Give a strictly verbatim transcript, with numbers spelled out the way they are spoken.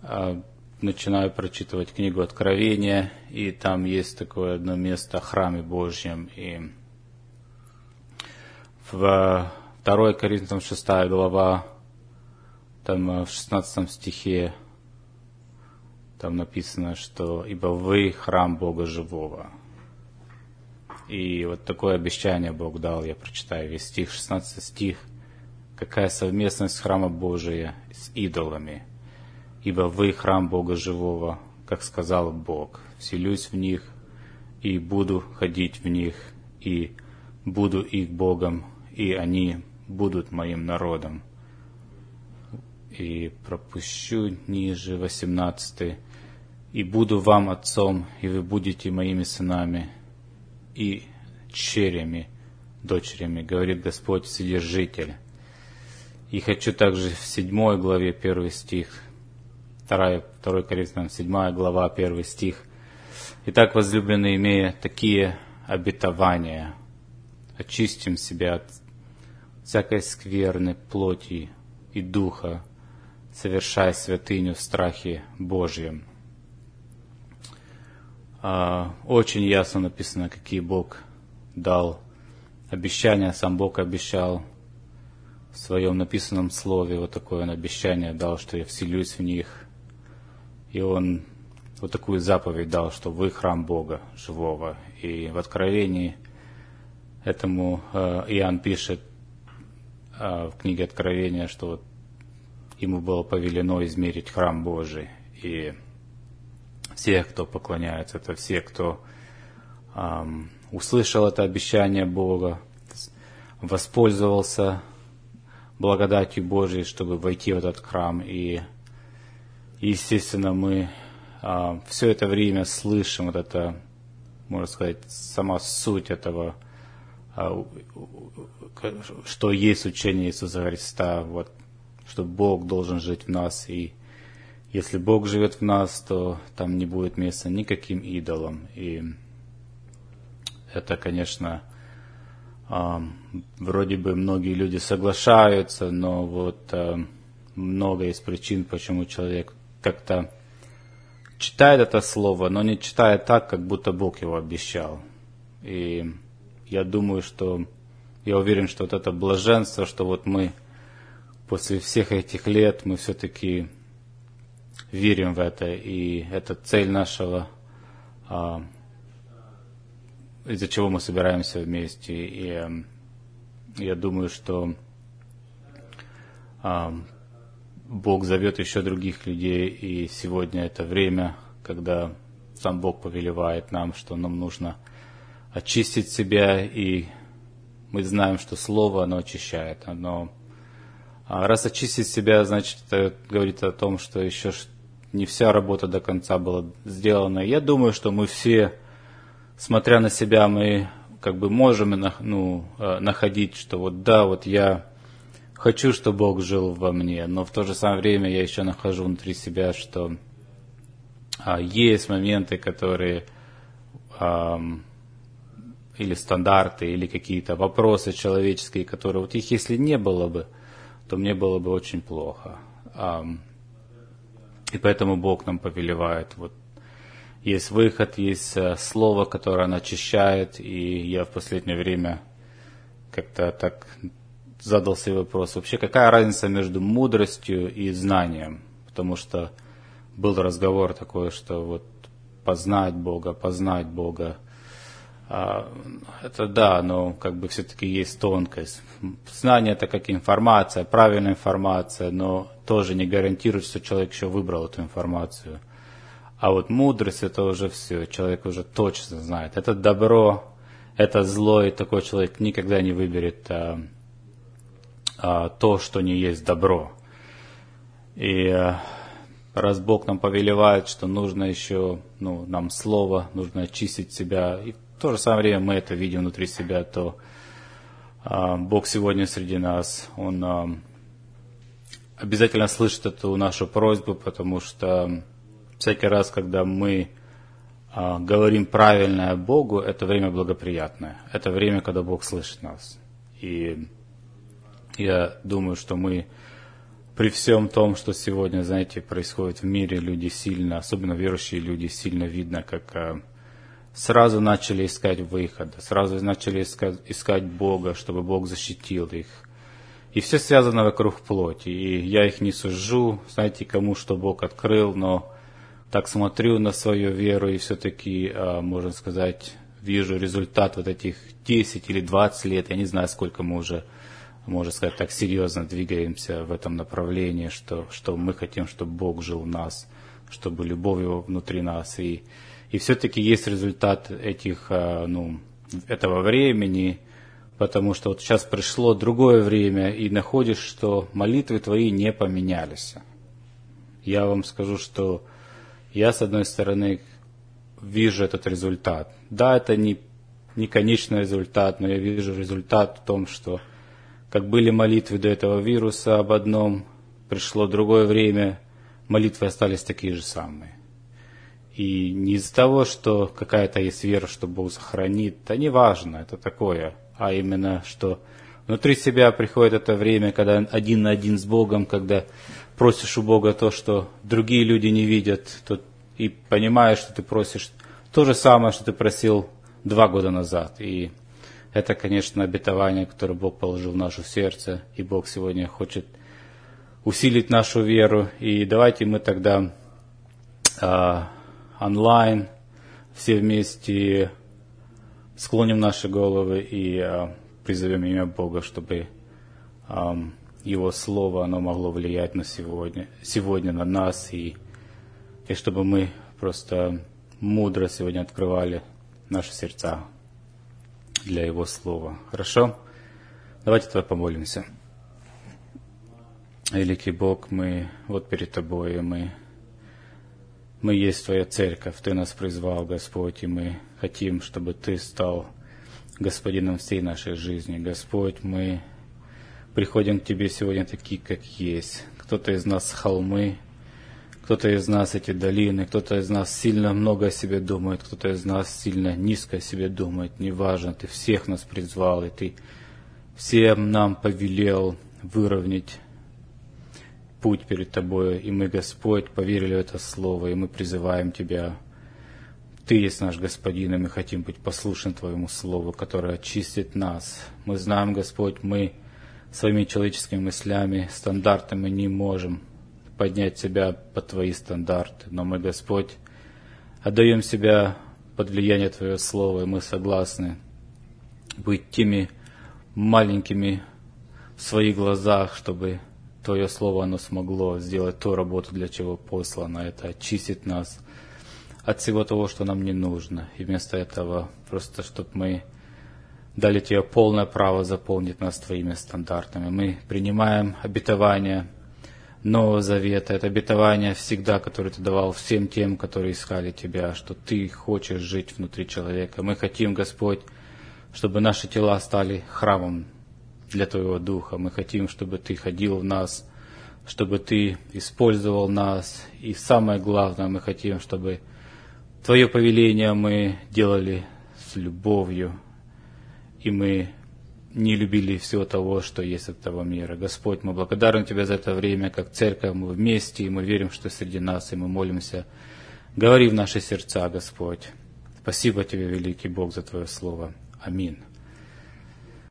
начинаю прочитывать книгу Откровения, и там есть такое одно место о храме Божьем. И в второе Коринфянам шестая глава, там в шестнадцатом стихе, там написано, что «Ибо вы храм Бога живого». И вот такое обещание Бог дал, я прочитаю весь стих, шестнадцатый стих. «Какая совместность храма Божия с идолами? Ибо вы храм Бога живого, как сказал Бог, вселюсь в них и буду ходить в них, и буду их Богом, и они будут моим народом». И пропущу ниже восемнадцатый. «И буду вам отцом, и вы будете моими сынами и черями, дочерями, говорит Господь Вседержитель». И хочу также в седьмой главе, первый стих, вторая, второй Коринфянам, седьмая глава, первый стих. «Итак, возлюбленные, имея такие обетования, очистим себя от всякой скверны плоти и духа, совершая святыню в страхе Божьем». Очень ясно написано, какие Бог дал обещания, сам Бог обещал в своем написанном слове, вот такое Он обещание дал, что я вселюсь в них. И Он вот такую заповедь дал, что вы храм Бога живого. И в Откровении этому Иоанн пишет в книге Откровения, что вот ему было повелено измерить храм Божий. И все, кто поклоняется, это все, кто эм, услышал это обещание Бога, воспользовался благодатью Божией, чтобы войти в этот храм. И, естественно, мы э, все это время слышим вот это, можно сказать, сама суть этого, э, что есть учение Иисуса Христа, вот, что Бог должен жить в нас, и если Бог живет в нас, то там не будет места никаким идолам. И это, конечно, вроде бы многие люди соглашаются, но вот много есть причин, почему человек как-то читает это слово, но не читает так, как будто Бог его обещал. И я думаю, что, я уверен, что вот это блаженство, что вот мы после всех этих лет, мы все-таки верим в это, и это цель нашего, а, из-за чего мы собираемся вместе. И а, я думаю, что а, Бог зовет еще других людей, и сегодня это время, когда сам Бог повелевает нам, что нам нужно очистить себя, и мы знаем, что Слово, оно очищает. Оно, а раз очистить себя, значит, это говорит о том, что еще не вся работа до конца была сделана. Я думаю, что мы все, смотря на себя, мы как бы можем ну, находить, что вот да, вот я хочу, чтобы Бог жил во мне, но в то же самое время я еще нахожу внутри себя, что а, есть моменты, которые а, или стандарты, или какие-то вопросы человеческие, которые вот их если не было бы, то мне было бы очень плохо. А, И поэтому Бог нам повелевает. Вот есть выход, есть слово, которое Он очищает. И я в последнее время как-то так задал себе вопрос. Вообще, какая разница между мудростью и знанием? Потому что был разговор такой, что вот познать Бога, познать Бога. Это да, но как бы все-таки есть тонкость. Знание это как информация, правильная информация, но тоже не гарантирует, что человек еще выбрал эту информацию. А вот мудрость это уже все, человек уже точно знает. Это добро, это зло, и такой человек никогда не выберет а, а, то, что не есть добро. И а, раз Бог нам повелевает, что нужно еще, ну, нам слово, нужно очистить себя, и в то же самое время мы это видим внутри себя, то а, Бог сегодня среди нас, Он а, обязательно слышит эту нашу просьбу, потому что всякий раз, когда мы а, говорим правильное Богу, это время благоприятное, это время, когда Бог слышит нас. И я думаю, что мы при всем том, что сегодня, знаете, происходит в мире, люди сильно, особенно верующие люди, сильно видно, как а, сразу начали искать выхода, сразу начали искать, искать Бога, чтобы Бог защитил их. И все связано вокруг плоти. И я их не сужу, знаете, кому что Бог открыл, но так смотрю на свою веру и все-таки, а, можно сказать, вижу результат вот этих десять или двадцать лет, я не знаю, сколько мы уже, можно сказать, так серьезно двигаемся в этом направлении, что, что мы хотим, чтобы Бог жил в нас, чтобы любовь Его внутри нас. И, и все-таки есть результат этих, ну, этого времени, потому что вот сейчас пришло другое время, и находишь, что молитвы твои не поменялись. Я вам скажу, что я, с одной стороны, вижу этот результат. Да, это не, не конечный результат, но я вижу результат в том, что как были молитвы до этого вируса об одном, пришло другое время, молитвы остались такие же самые. И не из-за того, что какая-то есть вера, что Бог сохранит, это не важно, это такое, а именно, что внутри себя приходит это время, когда один на один с Богом, когда просишь у Бога то, что другие люди не видят, то и понимаешь, что ты просишь то же самое, что ты просил два года назад. И это, конечно, обетование, которое Бог положил в наше сердце, и Бог сегодня хочет усилить нашу веру. И давайте мы тогда э, онлайн все вместе склоним наши головы и э, призовем имя Бога, чтобы э, Его Слово, оно могло влиять на сегодня, сегодня на нас, и, и чтобы мы просто мудро сегодня открывали наши сердца для Его Слова. Хорошо? Давайте тогда помолимся. Великий Бог, мы вот перед Тобой, мы, мы есть Твоя церковь, Ты нас призвал, Господь, и мы хотим, чтобы Ты стал Господином всей нашей жизни. Господь, мы приходим к Тебе сегодня такие, как есть. Кто-то из нас холмы, кто-то из нас эти долины, кто-то из нас сильно много о себе думает, кто-то из нас сильно низко о себе думает. Неважно, Ты всех нас призвал, и Ты всем нам повелел выровнять путь перед Тобой. И мы, Господь, поверили в это Слово, и мы призываем Тебя. Ты есть наш Господин, и мы хотим быть послушны Твоему Слову, которое очистит нас. Мы знаем, Господь, мы своими человеческими мыслями, стандартами не можем поднять себя под Твои стандарты. Но мы, Господь, отдаем себя под влияние Твоего Слова, и мы согласны быть теми маленькими в своих глазах, чтобы Твое Слово, оно смогло сделать ту работу, для чего послано. Это очистит нас от всего того, что нам не нужно. И вместо этого просто, чтобы мы дали Тебе полное право заполнить нас Твоими стандартами. Мы принимаем обетование Нового Завета, это обетование всегда, которое Ты давал всем тем, которые искали Тебя, что Ты хочешь жить внутри человека. Мы хотим, Господь, чтобы наши тела стали храмом для Твоего Духа. Мы хотим, чтобы Ты ходил в нас, чтобы Ты использовал нас. И самое главное, мы хотим, чтобы Твое повеление мы делали с любовью, и мы не любили всего того, что есть от этого мира. Господь, мы благодарны Тебе за это время, как церковь, мы вместе, и мы верим, что среди нас, и мы молимся. Говори в наши сердца, Господь. Спасибо Тебе, великий Бог, за Твое Слово. Аминь.